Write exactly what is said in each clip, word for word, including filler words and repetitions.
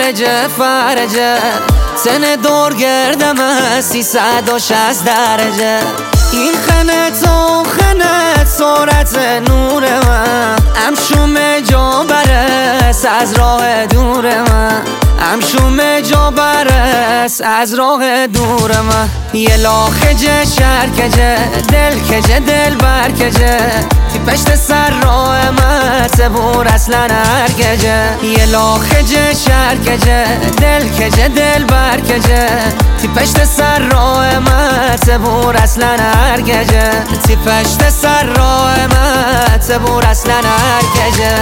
درجه فرجه سن دور گردم سیصد و شصت درجه این خنه تو خنه صورت نور من همشوم جا برس از راه دور من همشوم جا برس از راه دور من یه لاخجه شرکجه دل کجه دل برکجه تی پشت سر راه من تبور اصلا هرگجه یه لاخجه شرکجه دل کجه دل برکجه تی پشت سر راه من تبور اصلا هرگجه تی پشت سر راه من تبور اصلا هرگجه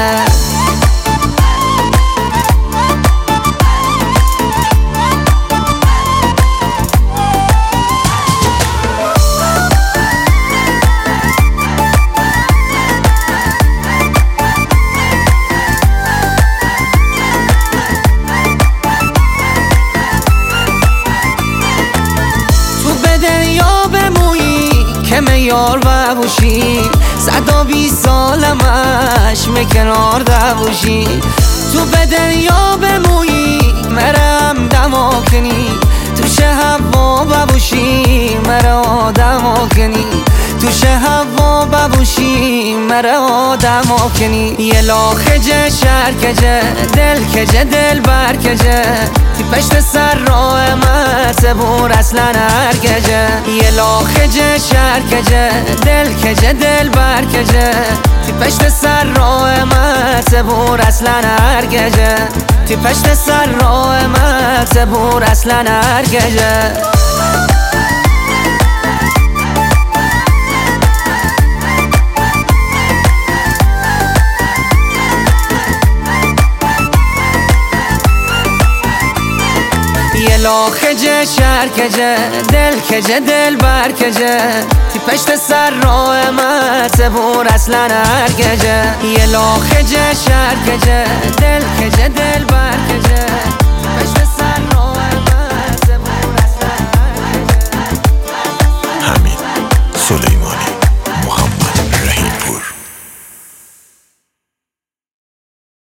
یار ببوشی صد و بیست سالمش میکنار دبوشی تو بدن یا بمویی مرم دما کنی تو شه هوا ببوشی مرا آدما کنی تو شه هوا ببوشی مرا آدما کنی یه لاخجه شرکجه دل کجه دل برکجه تی پشت سر راه من تبور اصلا هرگجه یه لاخجه شرکجه دل کجه دل برکجه تی پشت سر راه من تبور اصلا هرگجه تی پشت سر راه من تبور اصلا هرگجه یه لاخجه شرکجه دل کجه دل برکجه تی پشت سر راه من تبور اصلا هرگجه یه لاخجه شرکجه دل کجه دل برکجه